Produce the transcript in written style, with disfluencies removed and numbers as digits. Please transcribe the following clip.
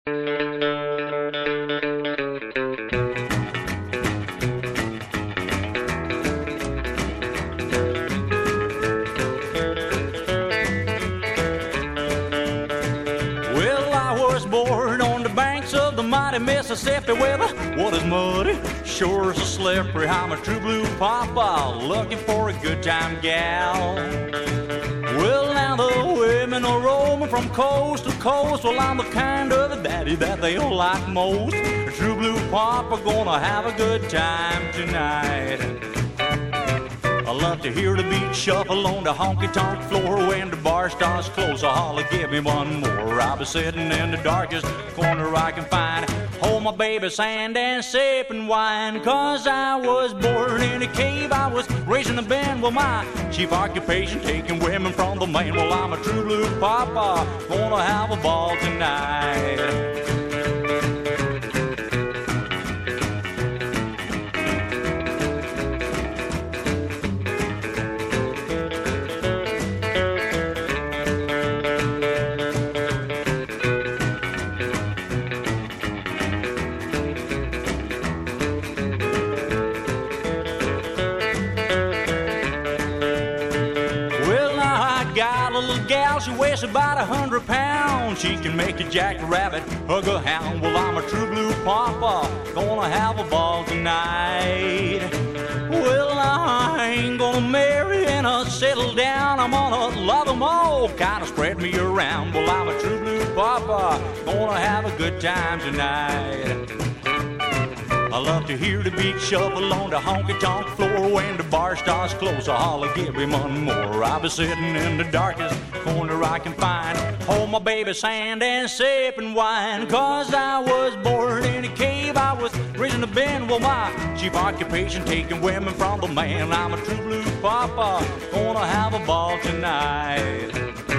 Well, I was born on the banks of the mighty Mississippi, where the water's muddy, sure so slippery. I'm a true blue papa, looking for a good time gal. Well, now the women are roaming from coast to coast. Well, I'm the kind of a daddy that they all like most. A true blue papa, gonna have a good time tonight. I love to hear the beat shuffle on the honky-tonk floor. When the bar starts close, I holler, give me one more. I'll be sitting in the darkest corner I can find, hold my baby's hand and sipping wine. Cause I was born in a cave, I was raised in a band. Well, my chief occupation, taking women from the man. Well, I'm a true blue papa, gonna have a ball tonight. Got a little gal, she weighs about 100 pounds. She can make a jackrabbit hug a hound. Well, I'm a true blue papa, gonna have a ball tonight. Well, I ain't gonna marry and settle down. I'm gonna love them all, kinda spread me around. Well, I'm a true blue papa, gonna have a good time tonight. I love to hear the beat shuffle on the honky-tonk floor. When the bar starts close, I holler, give me one more. I'll be sitting in the darkest corner I can find, hold my baby's hand and sipping wine. Cause I was born in a cave, I was raised in a bend. Well, my chief occupation, taking women from the man. I'm a true blue papa, gonna have a ball tonight.